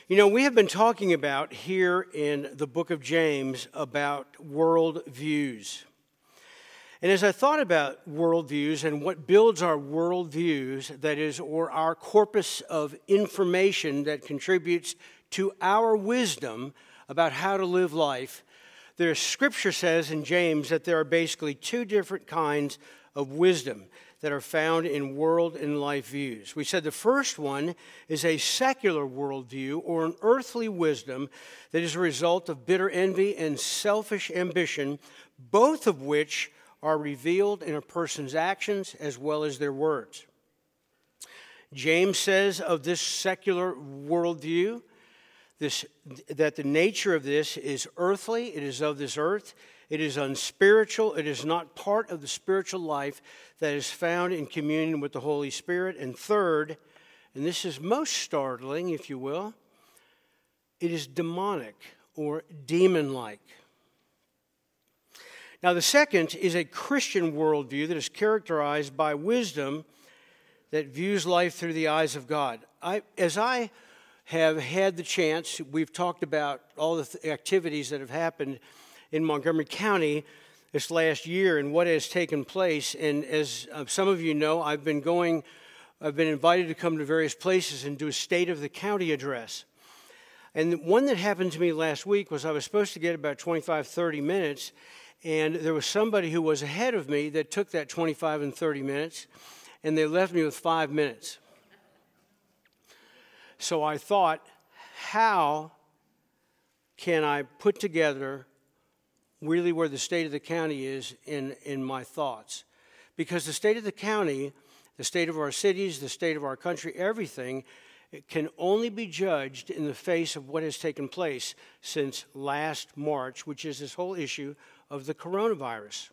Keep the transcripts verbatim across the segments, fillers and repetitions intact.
You know, we have been talking about here in the book of James about world views. And as I thought about worldviews and what builds our worldviews, that is, or our corpus of information that contributes to our wisdom about how to live life, the scripture says in James that there are basically two different kinds of wisdom that are found in world and life views. We said the first one is a secular worldview or an earthly wisdom that is a result of bitter envy and selfish ambition, both of which are revealed in a person's actions as well as their words. James says of this secular worldview this, that the nature of this is earthly, it is of this earth, it is unspiritual, it is not part of the spiritual life that is found in communion with the Holy Spirit. And third, and this is most startling, if you will, it is demonic or demon-like. Now, the second is a Christian worldview that is characterized by wisdom that views life through the eyes of God. I, as I have had the chance, we've talked about all the th- activities that have happened in Montgomery County this last year and what has taken place. And as uh, some of you know, I've been going, I've been invited to come to various places and do a state of the county address. And one that happened to me last week was I was supposed to get about twenty-five, thirty minutes, and there was somebody who was ahead of me that took that twenty-five and thirty minutes, and they left me with five minutes. So I thought, how can I put together really where the state of the county is in, in my thoughts? Because the state of the county, the state of our cities, the state of our country, everything, it can only be judged in the face of what has taken place since last March, which is this whole issue of the coronavirus.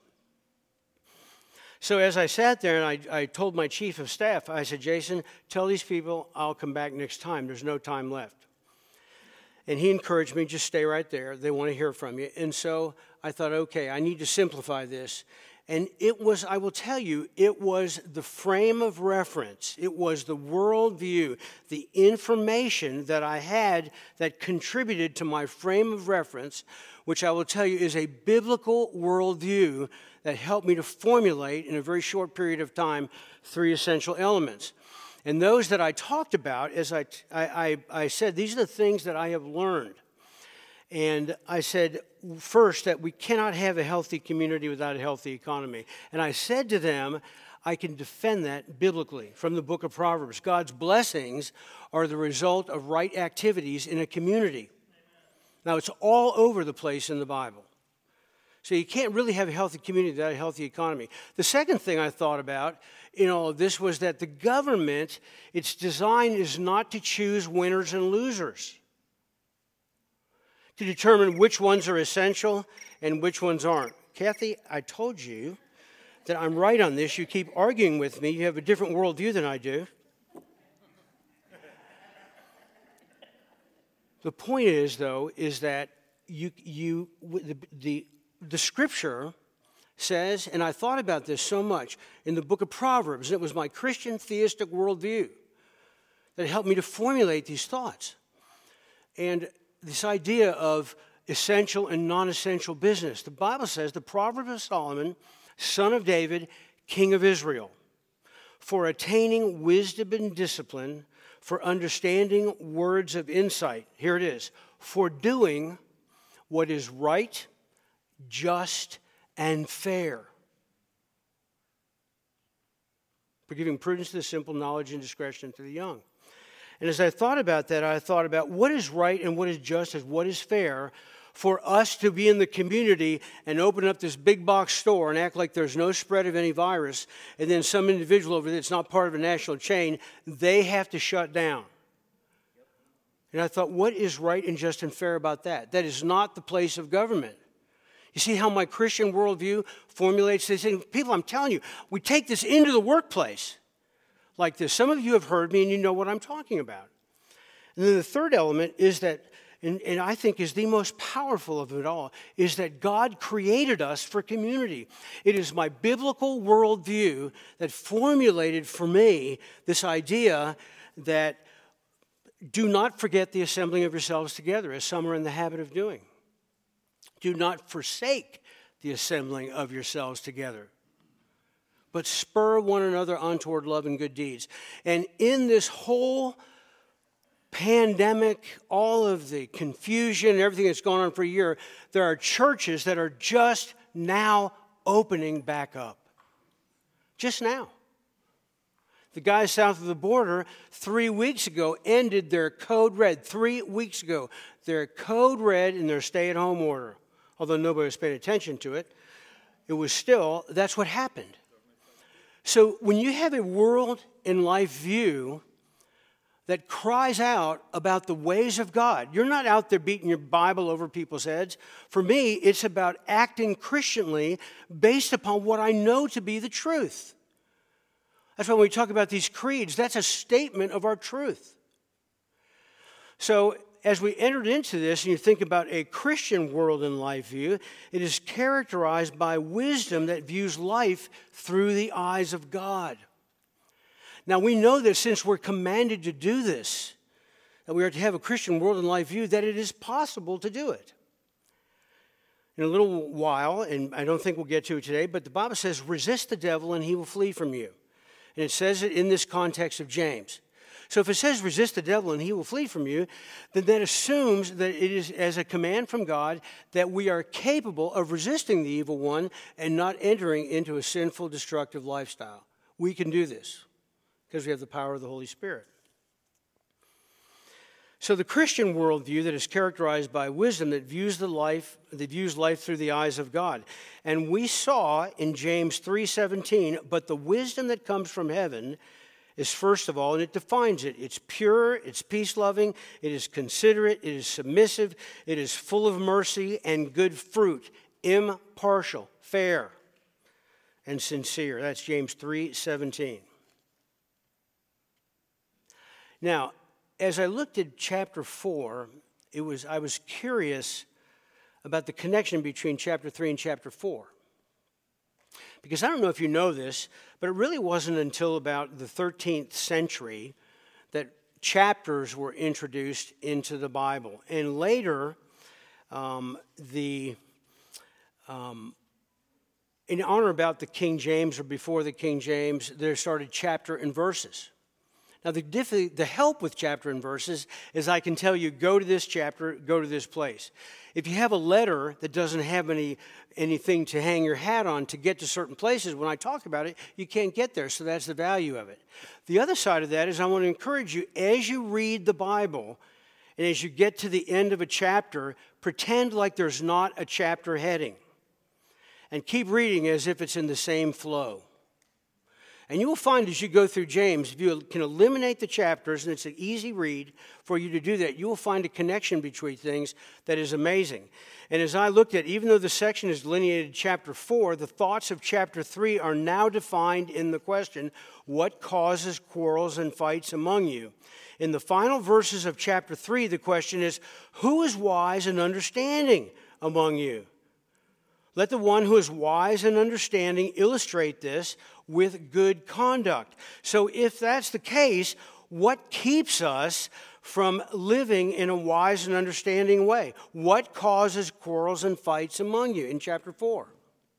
So as I sat there and I, I told my chief of staff, I said, Jason, tell these people I'll come back next time. There's no time left. And he encouraged me, just stay right there. They want to hear from you. And so I thought, okay, I need to simplify this. And it was, I will tell you, it was the frame of reference. It was the worldview, the information that I had that contributed to my frame of reference, which I will tell you is a biblical worldview that helped me to formulate in a very short period of time three essential elements. And those that I talked about, as I, I, I said, these are the things that I have learned. And I said, first, that we cannot have a healthy community without a healthy economy. And I said to them, I can defend that biblically from the book of Proverbs. God's blessings are the result of right activities in a community. Now, it's all over the place in the Bible. So you can't really have a healthy community without a healthy economy. The second thing I thought about in all of this was that the government, its design is not to choose winners and losers, to determine which ones are essential and which ones aren't. Kathy, I told you that I'm right on this. You keep arguing with me. You have a different worldview than I do. The point is, though, is that you, you, the, the, the scripture says, and I thought about this so much in the book of Proverbs, and it was my Christian theistic worldview that helped me to formulate these thoughts. And this idea of essential and non-essential business. The Bible says, the Proverbs of Solomon, son of David, king of Israel, for attaining wisdom and discipline, for understanding words of insight. Here it is. For doing what is right, just, and fair. For giving prudence to the simple, knowledge and discretion to the young. And as I thought about that, I thought about what is right and what is just and what is fair for us to be in the community and open up this big box store and act like there's no spread of any virus, and then some individual over there that's not part of a national chain, they have to shut down. And I thought, what is right and just and fair about that? That is not the place of government. You see how my Christian worldview formulates this? And people, I'm telling you, we take this into the workplace like this. Some of you have heard me and you know what I'm talking about. And then the third element is that, and, and I think is the most powerful of it all, is that God created us for community. It is my biblical worldview that formulated for me this idea that Do not forget the assembling of yourselves together, as some are in the habit of doing. Do not forsake the assembling of yourselves together, but spur one another on toward love and good deeds. And in this whole pandemic, all of the confusion, everything that's gone on for a year, there are churches that are just now opening back up. Just now. The guys south of the border three weeks ago ended their code red. Three weeks ago, their code red in their stay-at-home order. Although nobody was paying attention to it, it was still, that's what happened. So when you have a world and life view that cries out about the ways of God, you're not out there beating your Bible over people's heads. For me, it's about acting Christianly based upon what I know to be the truth. That's why when we talk about these creeds, that's a statement of our truth. So as we entered into this, and you think about a Christian world and life view, it is characterized by wisdom that views life through the eyes of God. Now we know that since we're commanded to do this, that we are to have a Christian world and life view, that it is possible to do it. In a little while, and I don't think we'll get to it today, but the Bible says, resist the devil and he will flee from you. And it says it in this context of James. So if it says resist the devil and he will flee from you, then that assumes that it is as a command from God that we are capable of resisting the evil one and not entering into a sinful, destructive lifestyle. We can do this because we have the power of the Holy Spirit. So the Christian worldview that is characterized by wisdom that views the life, that views life through the eyes of God. And we saw in James three seventeen, but the wisdom that comes from heaven is first of all, and it defines it, it's pure, it's peace-loving, it is considerate, it is submissive, it is full of mercy and good fruit, impartial, fair, and sincere. That's James three seventeen. Now, as I looked at chapter four, it was I was curious about the connection between chapter three and chapter four. Because I don't know if you know this, but it really wasn't until about the thirteenth century that chapters were introduced into the Bible. And later, um, the um, in honor about the King James or before the King James, there started chapter and verses. Now, the, diff- the help with chapter and verses is I can tell you, go to this chapter, go to this place. If you have a letter that doesn't have any anything to hang your hat on to get to certain places, when I talk about it, you can't get there, so that's the value of it. The other side of that is I want to encourage you, as you read the Bible, and as you get to the end of a chapter, pretend like there's not a chapter heading. And keep reading as if it's in the same flow. And you will find as you go through James, if you can eliminate the chapters, and it's an easy read for you to do that, you will find a connection between things that is amazing. And as I looked at, even though the section is delineated chapter four, the thoughts of chapter three are now defined in the question, what causes quarrels and fights among you? In the final verses of chapter three, the question is, who is wise and understanding among you? Let the one who is wise and understanding illustrate this with good conduct. So if that's the case, what keeps us from living in a wise and understanding way? What causes quarrels and fights among you in chapter four?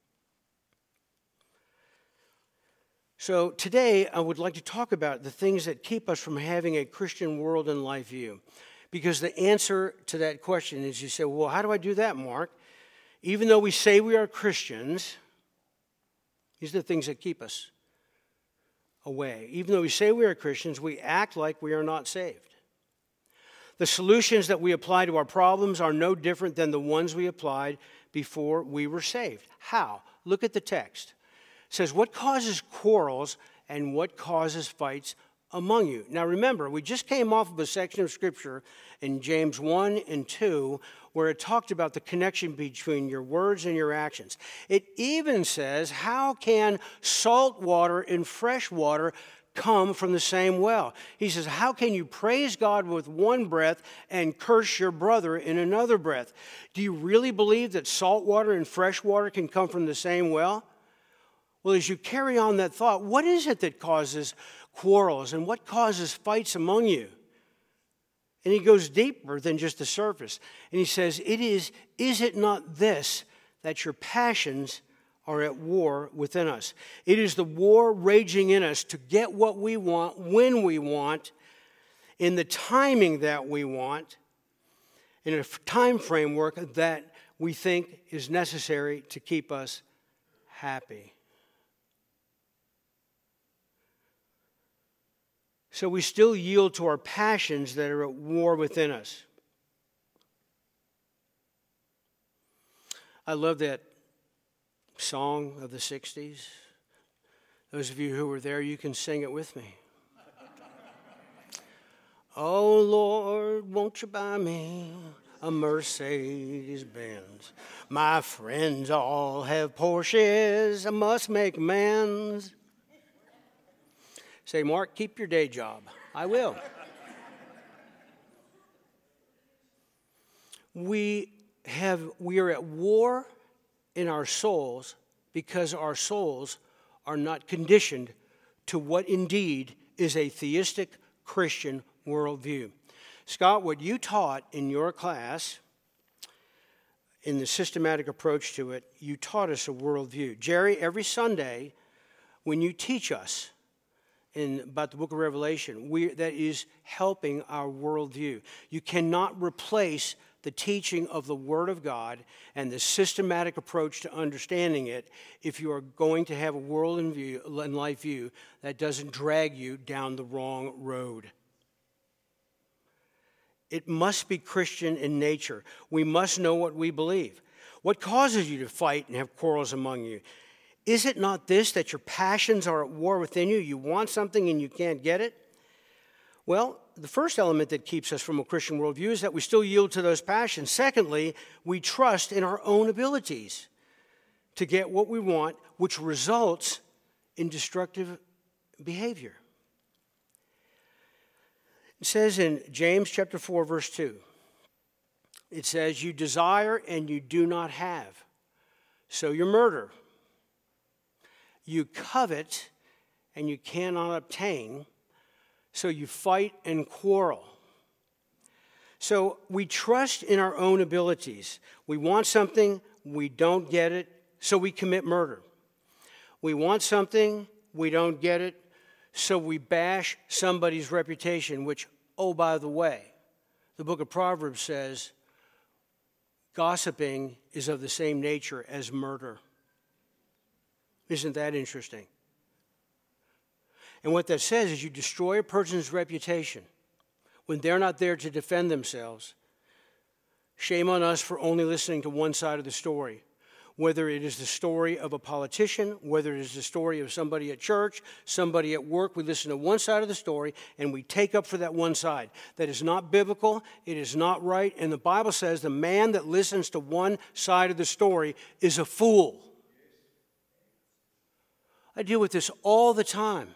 So today I would like to talk about the things that keep us from having a Christian world and life view. Because the answer to that question is you say, well, how do I do that, Mark? Even though we say we are Christians, these are the things that keep us away. Even though we say we are Christians, we act like we are not saved. The solutions that we apply to our problems are no different than the ones we applied before we were saved. How? Look at the text. It says, what causes quarrels and what causes fights among you? Now remember, we just came off of a section of Scripture in James one and two where it talked about the connection between your words and your actions. It even says, how can salt water and fresh water come from the same well? He says, how can you praise God with one breath and curse your brother in another breath? Do you really believe that salt water and fresh water can come from the same well? Well, as you carry on that thought, what is it that causes quarrels and what causes fights among you? And he goes deeper than just the surface. And he says, it is, is it not this, that your passions are at war within us? It is the war raging in us to get what we want, when we want, in the timing that we want, in a time framework that we think is necessary to keep us happy. So we still yield to our passions that are at war within us. I love that song of the sixties. Those of you who were there, you can sing it with me. Oh, Lord, won't you buy me a Mercedes Benz? My friends all have Porsches. I must make amends. Say, Mark, keep your day job. I will. We have, we are at war in our souls because our souls are not conditioned to what indeed is a theistic Christian worldview. Scott, what you taught in your class, in the systematic approach to it, you taught us a worldview. Jerry, every Sunday when you teach us in, about the book of Revelation, we, that is helping our worldview. You cannot replace the teaching of the Word of God and the systematic approach to understanding it if you are going to have a world and, view, and life view that doesn't drag you down the wrong road. It must be Christian in nature. We must know what we believe. What causes you to fight and have quarrels among you? Is it not this, that your passions are at war within you? You want something and you can't get it? Well, the first element that keeps us from a Christian worldview is that we still yield to those passions. Secondly, we trust in our own abilities to get what we want, which results in destructive behavior. It says in James chapter four, verse two, it says, you desire and you do not have, so you murder. You covet and you cannot obtain, so you fight and quarrel. So we trust in our own abilities. We want something, we don't get it, so we commit murder. We want something, we don't get it, so we bash somebody's reputation, which, oh, by the way, the book of Proverbs says gossiping is of the same nature as murder. Isn't that interesting? And what that says is you destroy a person's reputation when they're not there to defend themselves. Shame on us for only listening to one side of the story. Whether it is the story of a politician, whether it is the story of somebody at church, somebody at work, we listen to one side of the story and we take up for that one side. That is not biblical, it is not right, and the Bible says the man that listens to one side of the story is a fool. I deal with this all the time,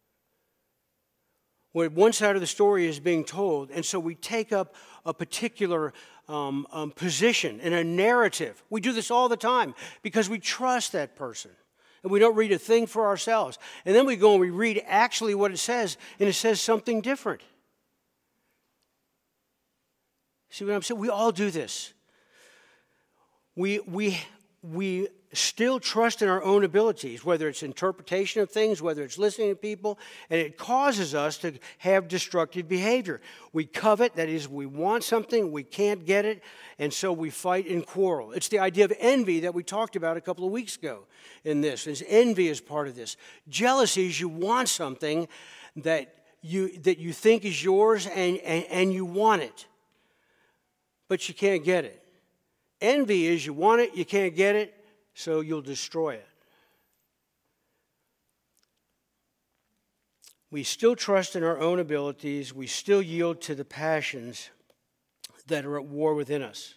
where one side of the story is being told, and so we take up a particular um, um, position in a narrative. We do this all the time because we trust that person, and we don't read a thing for ourselves. And then we go and we read actually what it says, and it says something different. See what I'm saying? We all do this. We, we, we still trust in our own abilities, whether it's interpretation of things, whether it's listening to people, and it causes us to have destructive behavior. We covet, that is, we want something, we can't get it, and so we fight and quarrel. It's the idea of envy that we talked about a couple of weeks ago in this. Is envy is part of this. Jealousy is you want something that you that you think is yours and, and, and you want it, but you can't get it. Envy is you want it, you can't get it, so you'll destroy it. We still trust in our own abilities. We still yield to the passions that are at war within us.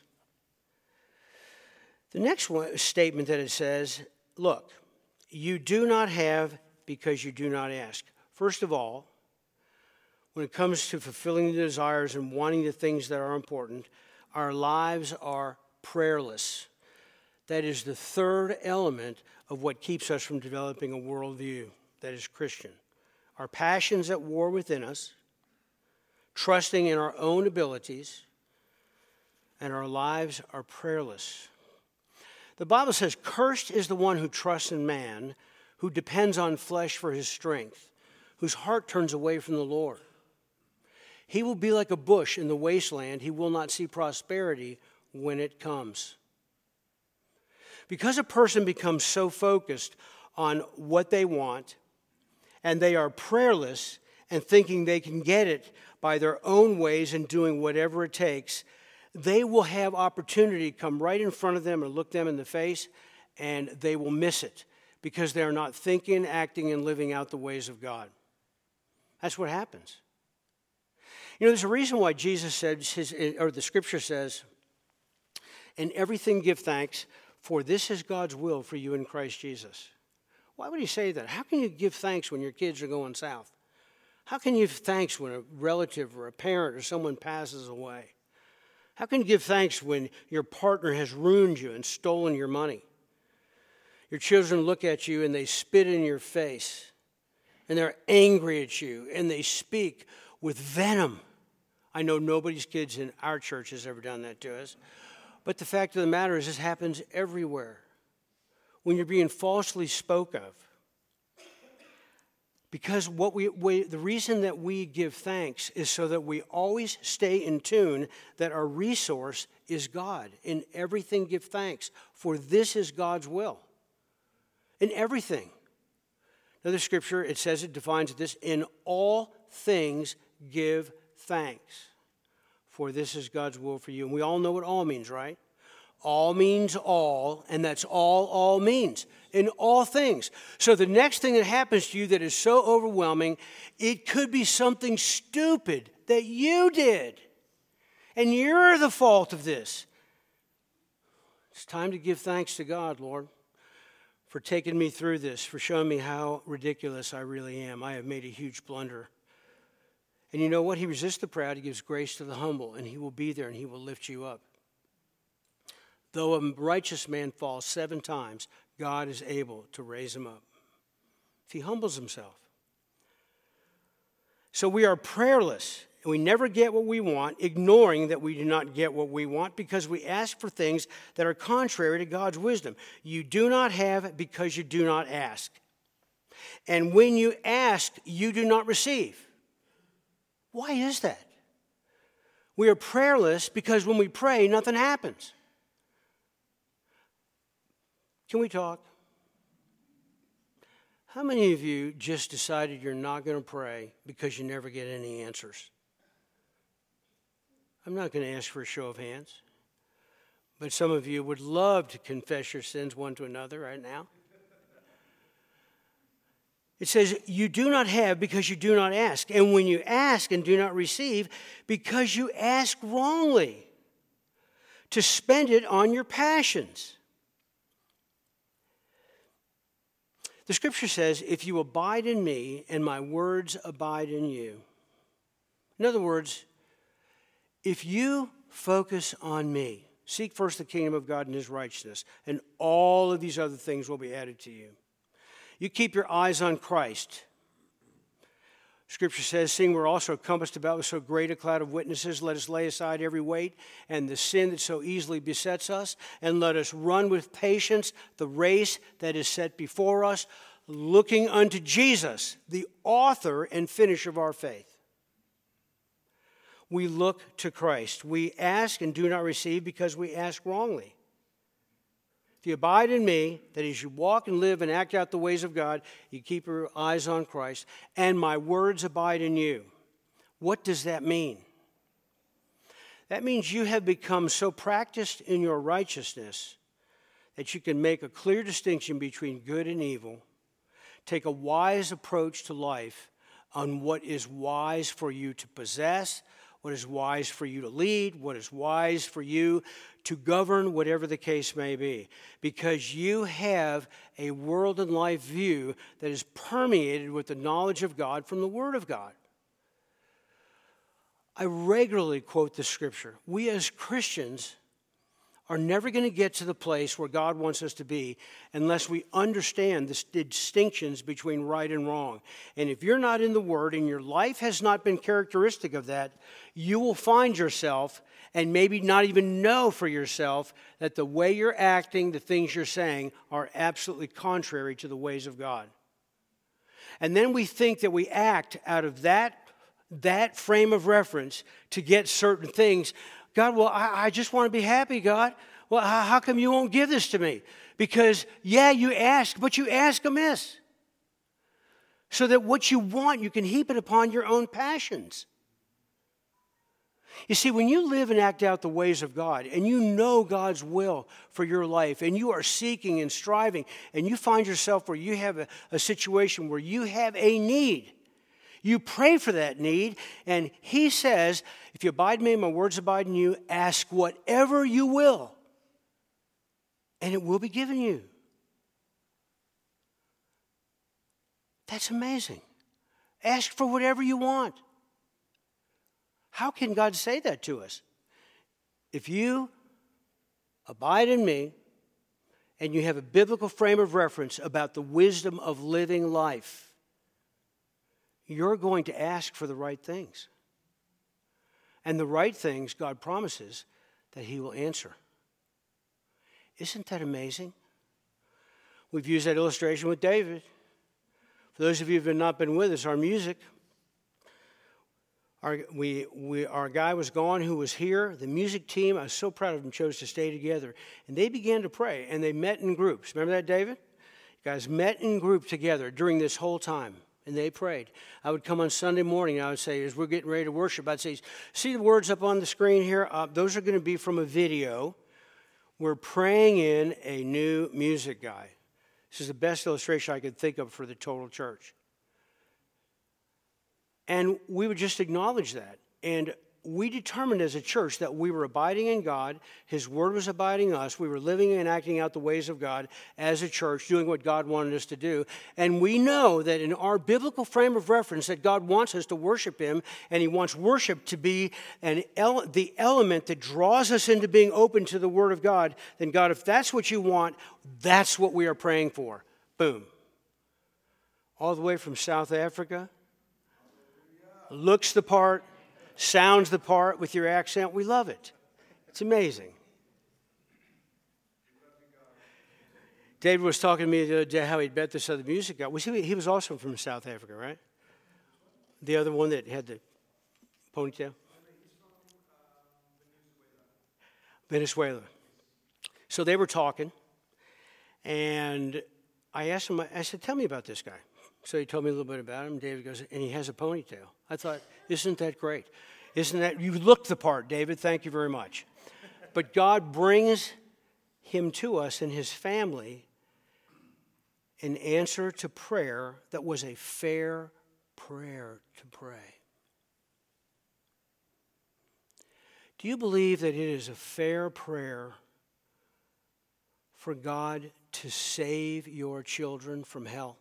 The next one, statement that it says, look, you do not have because you do not ask. First of all, when it comes to fulfilling the desires and wanting the things that are important, our lives are prayerless. That is the third element of what keeps us from developing a worldview that is Christian. Our passions at war within us, trusting in our own abilities, and our lives are prayerless. The Bible says, "Cursed is the one who trusts in man, who depends on flesh for his strength, whose heart turns away from the Lord. He will be like a bush in the wasteland. He will not see prosperity when it comes." Because a person becomes so focused on what they want, and they are prayerless and thinking they can get it by their own ways and doing whatever it takes, they will have opportunity come right in front of them and look them in the face, and they will miss it because they are not thinking, acting, and living out the ways of God. That's what happens. You know, there's a reason why Jesus said, his, or the scripture says, "In everything give thanks, for this is God's will for you in Christ Jesus." Why would he say that? How can you give thanks when your kids are going south? How can you give thanks when a relative or a parent or someone passes away? How can you give thanks when your partner has ruined you and stolen your money? Your children look at you and they spit in your face, and they're angry at you, and they speak with venom. I know nobody's kids in our church has ever done that to us, but the fact of the matter is this happens everywhere. When you're being falsely spoke of. Because what we, we the reason that we give thanks is so that we always stay in tune that our resource is God. In everything give thanks, for this is God's will. In everything. Another scripture, it says, it defines this, "In all things give thanks, for this is God's will for you." And we all know what all means, right? All means all, and that's all all means, in all things. So the next thing that happens to you that is so overwhelming, it could be something stupid that you did, and you're the fault of this. It's time to give thanks to God, Lord, for taking me through this, for showing me how ridiculous I really am. I have made a huge blunder. And you know what? He resists the proud, he gives grace to the humble, and he will be there and he will lift you up. Though a righteous man falls seven times, God is able to raise him up if he humbles himself. So we are prayerless, and we never get what we want, ignoring that we do not get what we want because we ask for things that are contrary to God's wisdom. You do not have because you do not ask. And when you ask, you do not receive. Why is that? We are prayerless because when we pray, nothing happens. Can we talk? How many of you just decided you're not going to pray because you never get any answers? I'm not going to ask for a show of hands, but some of you would love to confess your sins one to another right now. It says, you do not have because you do not ask. And when you ask and do not receive, because you ask wrongly, to spend it on your passions. The scripture says, if you abide in me and my words abide in you. In other words, if you focus on me, seek first the kingdom of God and his righteousness, and all of these other things will be added to you. You keep your eyes on Christ. Scripture says, seeing we're also compassed about with so great a cloud of witnesses, let us lay aside every weight and the sin that so easily besets us, and let us run with patience the race that is set before us, looking unto Jesus, the author and finisher of our faith. We look to Christ. We ask and do not receive because we ask wrongly. If you abide in me, that is, you walk and live and act out the ways of God, you keep your eyes on Christ, and my words abide in you. What does that mean? That means you have become so practiced in your righteousness that you can make a clear distinction between good and evil, take a wise approach to life on what is wise for you to possess, what is wise for you to lead, what is wise for you to govern, whatever the case may be. Because you have a world and life view that is permeated with the knowledge of God from the Word of God. I regularly quote the scripture. We as Christians are never going to get to the place where God wants us to be unless we understand the distinctions between right and wrong. And if you're not in the Word and your life has not been characteristic of that, you will find yourself and maybe not even know for yourself that the way you're acting, the things you're saying, are absolutely contrary to the ways of God. And then we think that we act out of that, that frame of reference to get certain things. God, well, I, I just want to be happy, God. Well, how, how come you won't give this to me? Because, yeah, you ask, but you ask amiss. So that what you want, you can heap it upon your own passions. You see, when you live and act out the ways of God, and you know God's will for your life, and you are seeking and striving, and you find yourself where you have a, a situation where you have a need, you pray for that need, and he says, if you abide in me, my words abide in you, ask whatever you will, and it will be given you. That's amazing. Ask for whatever you want. How can God say that to us? If you abide in me, and you have a biblical frame of reference about the wisdom of living life, you're going to ask for the right things. And the right things, God promises that he will answer. Isn't that amazing? We've used that illustration with David. For those of you who have not been with us, our music, our, we, we, our guy was gone who was here. The music team, I was so proud of them, chose to stay together. And they began to pray, and they met in groups. Remember that, David? You guys met in group together during this whole time. And they prayed. I would come on Sunday morning, and I would say, as we're getting ready to worship, I'd say, see the words up on the screen here? Uh, those are going to be from a video. We're praying in a new music guy. This is the best illustration I could think of for the total church. And we would just acknowledge that. And we determined as a church that we were abiding in God. His word was abiding in us. We were living and acting out the ways of God as a church, doing what God wanted us to do. And we know that in our biblical frame of reference that God wants us to worship him, and he wants worship to be an ele- the element that draws us into being open to the word of God. Then God, if that's what you want, that's what we are praying for. Boom. All the way from South Africa. Looks the part. Sounds the part with your accent. We love it. It's amazing. David was talking to me the other day how he'd met this other music guy. Was he, he was also from South Africa, right? The other one that had the ponytail? Venezuela. So they were talking, and I asked him, I said, tell me about this guy. So he told me a little bit about him. David goes, and he has a ponytail. I thought, isn't that great? Isn't that, you look the part, David. Thank you very much. But God brings him to us and his family in answer to prayer that was a fair prayer to pray. Do you believe that it is a fair prayer for God to save your children from hell?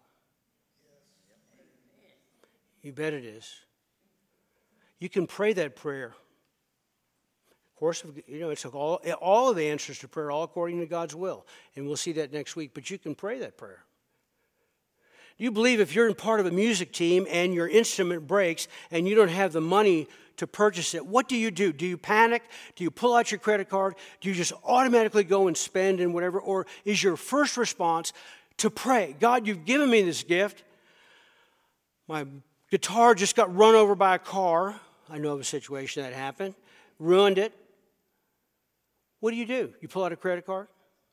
You bet it is. You can pray that prayer. Of course, you know, it's all, all of the answers to prayer, all according to God's will. And we'll see that next week. But you can pray that prayer. Do you believe if you're in part of a music team and your instrument breaks and you don't have the money to purchase it, what do you do? Do you panic? Do you pull out your credit card? Do you just automatically go and spend and whatever? Or is your first response to pray? God, you've given me this gift. My guitar just got run over by a car. I know of a situation that happened. Ruined it. What do you do? You pull out a credit card?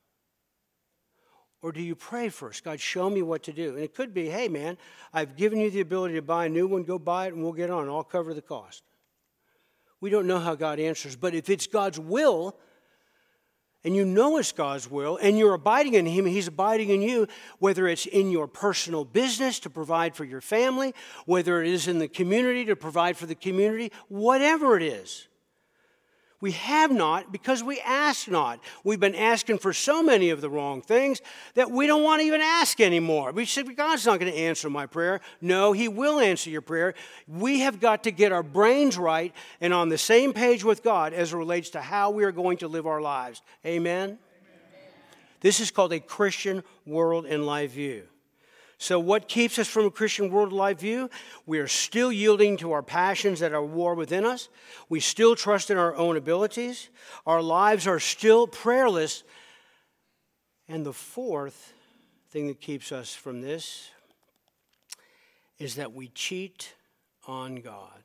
Or do you pray first? God, show me what to do. And it could be, hey, man, I've given you the ability to buy a new one. Go buy it and we'll get on. I'll cover the cost. We don't know how God answers. But if it's God's will, and you know it's God's will, and you're abiding in him, he's abiding in you, whether it's in your personal business to provide for your family, whether it is in the community to provide for the community, whatever it is. We have not because we ask not. We've been asking for so many of the wrong things that we don't want to even ask anymore. We said, God's not going to answer my prayer. No, He will answer your prayer. We have got to get our brains right and on the same page with God as it relates to how we are going to live our lives. Amen? Amen. This is called a Christian world and life view. So what keeps us from a Christian world-life view? We are still yielding to our passions that are at war within us. We still trust in our own abilities. Our lives are still prayerless. And the fourth thing that keeps us from this is that we cheat on God.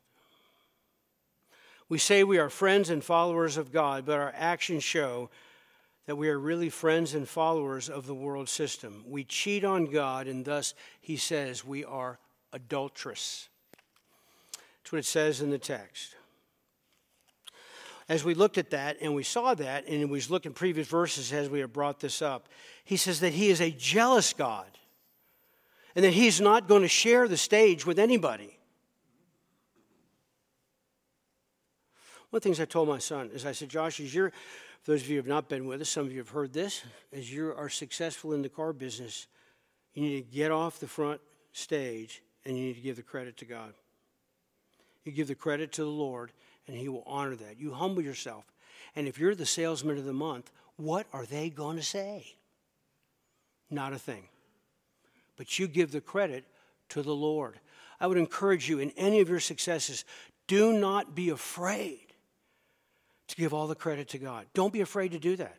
We say we are friends and followers of God, but our actions show that we are really friends and followers of the world system. We cheat on God, and thus He says we are adulterous. That's what it says in the text. As we looked at that, and we saw that, and we looked at previous verses as we have brought this up, He says that He is a jealous God, and that He's not going to share the stage with anybody. One of the things I told my son is I said, Josh, as you're For those of you who have not been with us, some of you have heard this. As you are successful in the car business, you need to get off the front stage and you need to give the credit to God. You give the credit to the Lord and He will honor that. You humble yourself. And if you're the salesman of the month, what are they going to say? Not a thing. But you give the credit to the Lord. I would encourage you in any of your successes, do not be afraid to give all the credit to God. Don't be afraid to do that.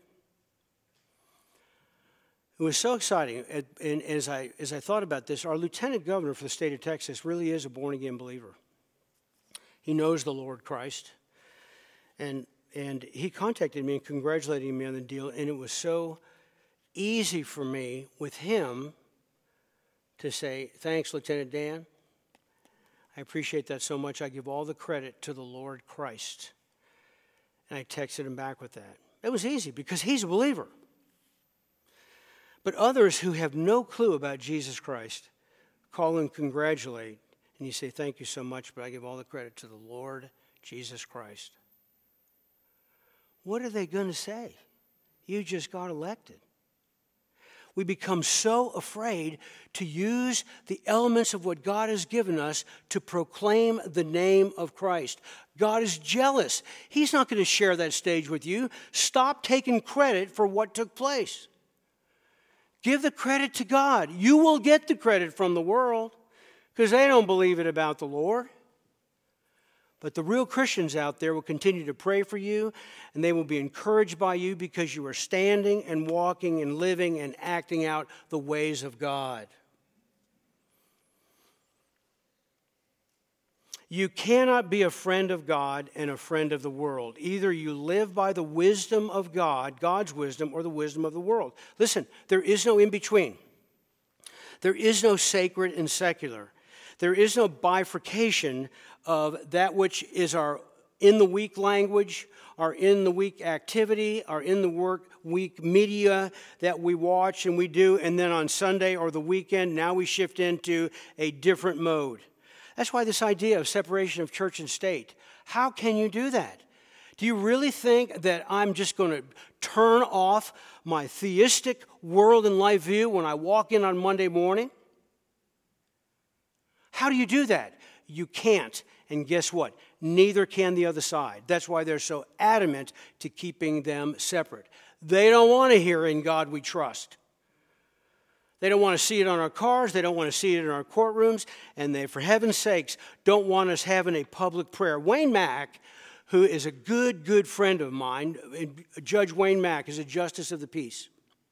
It was so exciting, and as I as I thought about this, our lieutenant governor for the state of Texas really is a born-again believer. He knows the Lord Christ, and and he contacted me and congratulated me on the deal, and it was so easy for me with him to say, thanks, Lieutenant Dan. I appreciate that so much. I give all the credit to the Lord Christ. And I texted him back with that. It was easy because he's a believer. But others who have no clue about Jesus Christ call and congratulate. And you say, thank you so much, but I give all the credit to the Lord Jesus Christ. What are they going to say? You just got elected. We become so afraid to use the elements of what God has given us to proclaim the name of Christ. God is jealous. He's not going to share that stage with you. Stop taking credit for what took place. Give the credit to God. You will get the credit from the world because they don't believe it about the Lord. But the real Christians out there will continue to pray for you, and they will be encouraged by you because you are standing and walking and living and acting out the ways of God. You cannot be a friend of God and a friend of the world. Either you live by the wisdom of God, God's wisdom, or the wisdom of the world. Listen, there is no in-between. There is no sacred and secular. There is no bifurcation of that which is our in-the-week language, our in-the-week activity, our in-the-week media that we watch and we do, and then on Sunday or the weekend, now we shift into a different mode. That's why this idea of separation of church and state. How can you do that? Do you really think that I'm just going to turn off my theistic world and life view when I walk in on Monday morning? How do you do that? You can't. And guess what? Neither can the other side. That's why they're so adamant to keeping them separate. They don't want to hear "In God We Trust." They don't want to see it on our cars. They don't want to see it in our courtrooms. And they, for heaven's sakes, don't want us having a public prayer. Wayne Mack, who is a good, good friend of mine, Judge Wayne Mack is a justice of the peace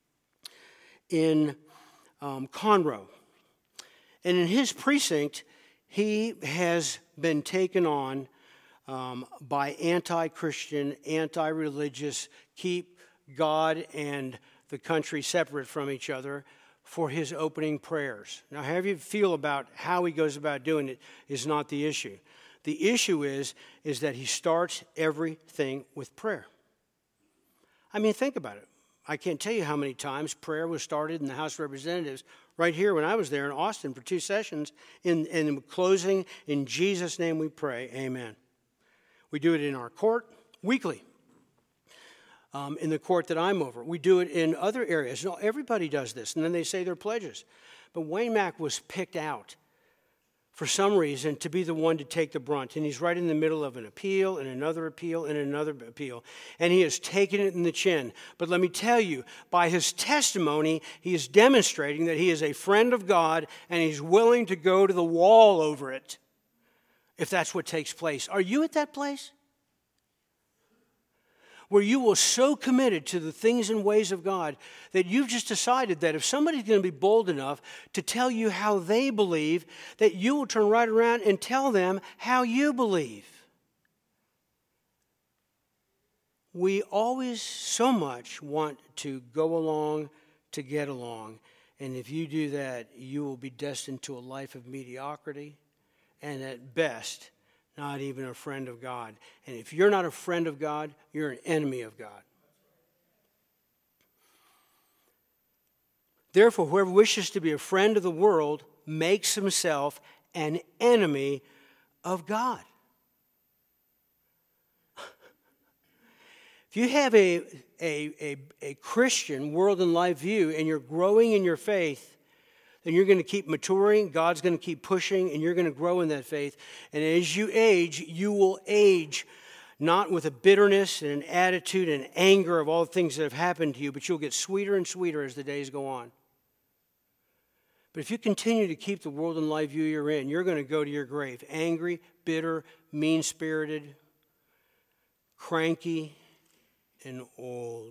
in um, Conroe. And in his precinct, he has been taken on um, by anti-Christian, anti-religious, keep God and the country separate from each other for his opening prayers. Now, however you feel about how he goes about doing it is not the issue. The issue is, is that he starts everything with prayer. I mean, think about it. I can't tell you how many times prayer was started in the House of Representatives right here when I was there in Austin for two sessions. In, in closing, in Jesus' name we pray, amen. We do it in our court weekly, um, in the court that I'm over. We do it in other areas. No, everybody does this, and then they say their pledges. But Wayne Mack was picked out for some reason to be the one to take the brunt. And he's right in the middle of an appeal and another appeal and another appeal. And he has taken it in the chin. But let me tell you, by his testimony, he is demonstrating that he is a friend of God and he's willing to go to the wall over it if that's what takes place. Are you at that place? Where you will so committed to the things and ways of God that you've just decided that if somebody's going to be bold enough to tell you how they believe, that you will turn right around and tell them how you believe. We always so much want to go along to get along. And if you do that, you will be destined to a life of mediocrity and at best, not even a friend of God. And if you're not a friend of God, you're an enemy of God. Therefore, whoever wishes to be a friend of the world makes himself an enemy of God. If you have a, a, a, a Christian world and life view and you're growing in your faith, then you're going to keep maturing, God's going to keep pushing, and you're going to grow in that faith. And as you age, you will age not with a bitterness and an attitude and anger of all the things that have happened to you, but you'll get sweeter and sweeter as the days go on. But if you continue to keep the world and life view you're in, you're going to go to your grave angry, bitter, mean-spirited, cranky, and old.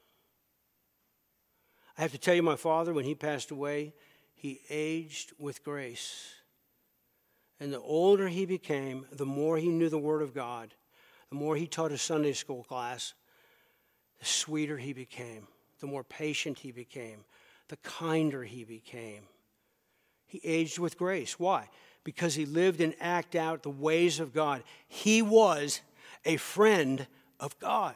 I have to tell you, my father, when he passed away, he aged with grace. And the older he became, the more he knew the Word of God, the more he taught his Sunday school class, the sweeter he became, the more patient he became, the kinder he became. He aged with grace. Why? Because he lived and acted out the ways of God. He was a friend of God.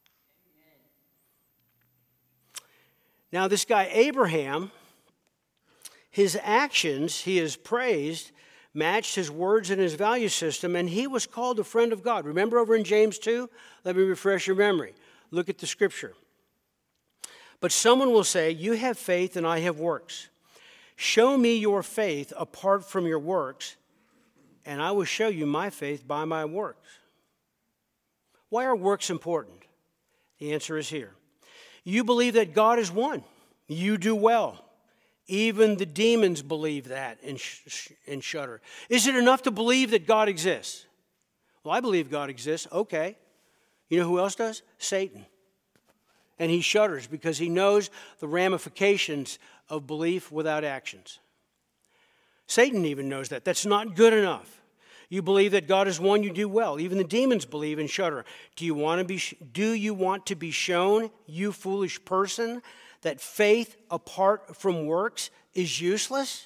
Now, this guy Abraham, his actions, he is praised, matched his words and his value system, and he was called a friend of God. Remember over in James two? Let me refresh your memory. Look at the scripture. But someone will say, you have faith and I have works. Show me your faith apart from your works, and I will show you my faith by my works. Why are works important? The answer is here. You believe that God is one. You do well. Even the demons believe that and, sh- and shudder. Is it enough to believe that God exists? Well, I believe God exists. Okay. You know who else does? Satan. And he shudders because he knows the ramifications of belief without actions. Satan even knows that. That's not good enough. You believe that God is one, you do well. Even the demons believe and shudder. Do you want to be, do you want to be shown, you foolish person, that faith apart from works is useless?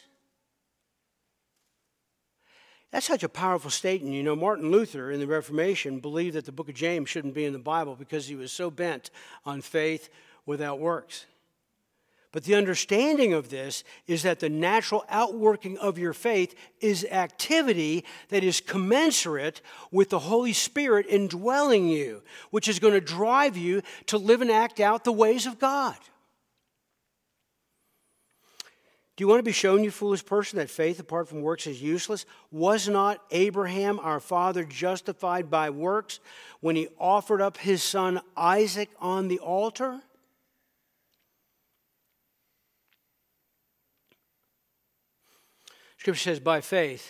That's such a powerful statement. You know, Martin Luther in the Reformation believed that the book of James shouldn't be in the Bible because he was so bent on faith without works. But the understanding of this is that the natural outworking of your faith is activity that is commensurate with the Holy Spirit indwelling you, which is going to drive you to live and act out the ways of God. Do you want to be shown, you foolish person, that faith apart from works is useless? Was not Abraham, our father, justified by works when he offered up his son Isaac on the altar? Scripture says, by faith,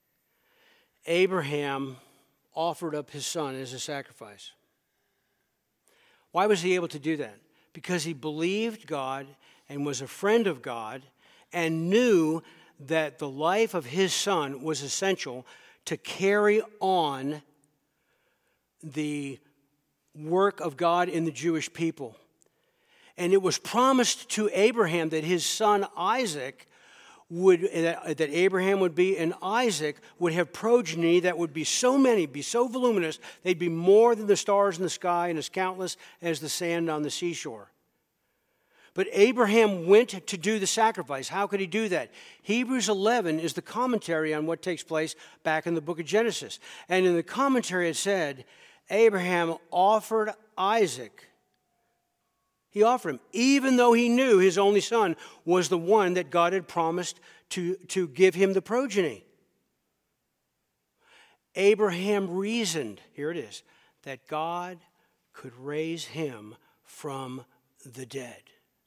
Abraham offered up his son as a sacrifice. Why was he able to do that? Because he believed God and was a friend of God and knew that the life of his son was essential to carry on the work of God in the Jewish people. And it was promised to Abraham that his son Isaac would, that, that Abraham would be, and Isaac would have progeny that would be so many, be so voluminous, they'd be more than the stars in the sky and as countless as the sand on the seashore. But Abraham went to do the sacrifice. How could he do that? Hebrews eleven is the commentary on what takes place back in the book of Genesis. And in the commentary it said, Abraham offered Isaac He offered him, even though he knew his only son was the one that God had promised to, to give him the progeny. Abraham reasoned, here it is, that God could raise him from the dead.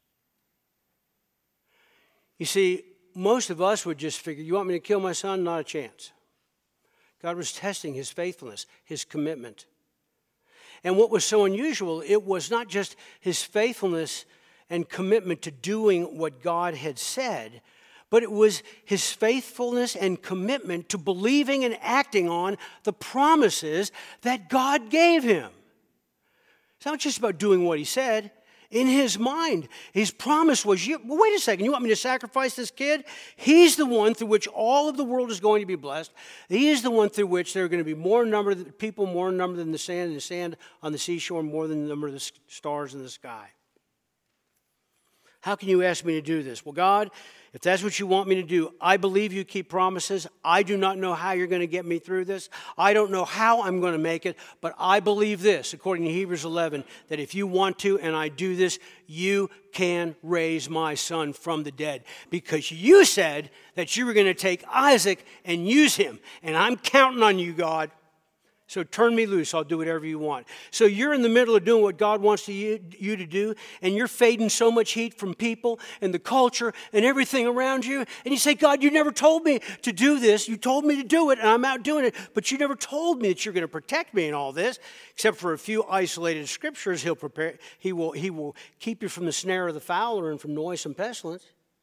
You see, most of us would just figure, you want me to kill my son? Not a chance. God was testing his faithfulness, his commitment. And what was so unusual, it was not just his faithfulness and commitment to doing what God had said, but it was his faithfulness and commitment to believing and acting on the promises that God gave him. It's not just about doing what he said. In his mind, his promise was, you, well, wait a second, you want me to sacrifice this kid? He's the one through which all of the world is going to be blessed. He is the one through which there are going to be more number of people, more number than the sand, and the sand on the seashore, more than the number of the stars in the sky. How can you ask me to do this? Well, God, if that's what you want me to do, I believe you keep promises. I do not know how you're going to get me through this. I don't know how I'm going to make it, but I believe this, according to Hebrews eleven, that if you want to and I do this, you can raise my son from the dead. Because you said that you were going to take Isaac and use him, and I'm counting on you, God. So turn me loose, I'll do whatever you want. So you're in the middle of doing what God wants to you, you to do, and you're fading so much heat from people and the culture and everything around you. And you say, God, you never told me to do this. You told me to do it, and I'm out doing it. But you never told me that you're going to protect me in all this, except for a few isolated scriptures. He'll prepare. He will, he will keep you from the snare of the fowler and from noisome pestilence.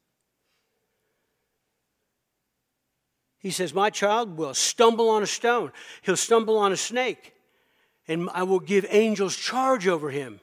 He says, my child will stumble on a stone. He'll stumble on a snake. And I will give angels charge over him.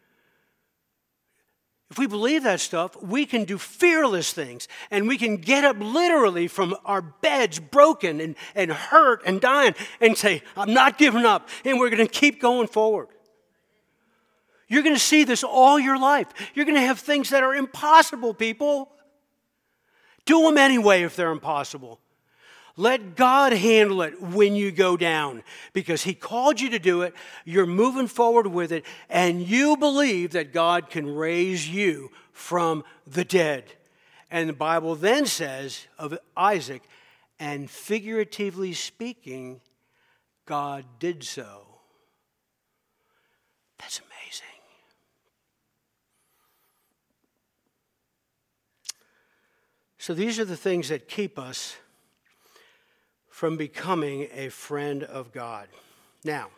If we believe that stuff, we can do fearless things. And we can get up literally from our beds broken and, and hurt and dying and say, I'm not giving up. And we're going to keep going forward. You're going to see this all your life. You're going to have things that are impossible, people. Do them anyway if they're impossible. Let God handle it when you go down, because he called you to do it. You're moving forward with it, and you believe that God can raise you from the dead. And the Bible then says of Isaac, and figuratively speaking, God did so. That's amazing. So these are the things that keep us from becoming a friend of God. Now,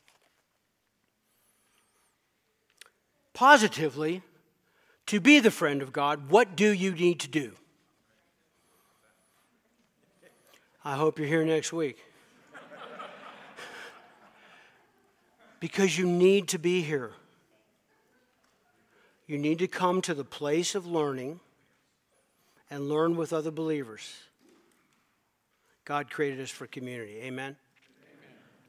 positively, to be the friend of God, what do you need to do? I hope you're here next week. Because you need to be here. You need to come to the place of learning and learn with other believers. God created us for community. Amen?